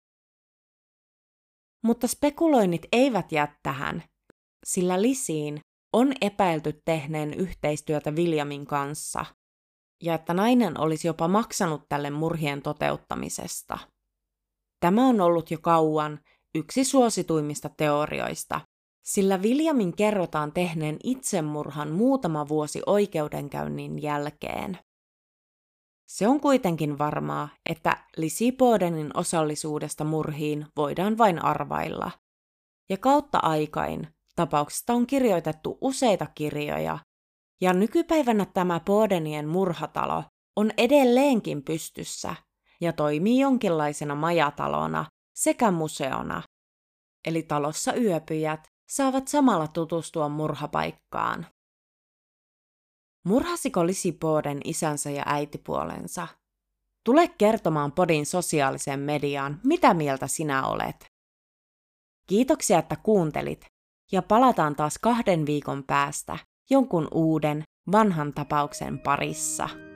Mutta spekuloinnit eivät jää tähän, sillä Lizzien on epäilty tehneen yhteistyötä Williamin kanssa, ja että nainen olisi jopa maksanut tälle murhien toteuttamisesta. Tämä on ollut jo kauan yksi suosituimmista teorioista, sillä Williamin kerrotaan tehneen itsemurhan muutama vuosi oikeudenkäynnin jälkeen. Se on kuitenkin varmaa, että Lizzie Bordenin osallisuudesta murhiin voidaan vain arvailla. Ja kautta aikain tapauksesta on kirjoitettu useita kirjoja, ja nykypäivänä tämä Bordenien murhatalo on edelleenkin pystyssä ja toimii jonkinlaisena majatalona sekä museona. Eli talossa yöpyjät saavat samalla tutustua murhapaikkaan. Murhasiko Lizzie Borden isänsä ja äitipuolensa? Tule kertomaan podin sosiaaliseen mediaan, mitä mieltä sinä olet. Kiitoksia, että kuuntelit, ja palataan taas kahden viikon päästä jonkun uuden vanhan tapauksen parissa.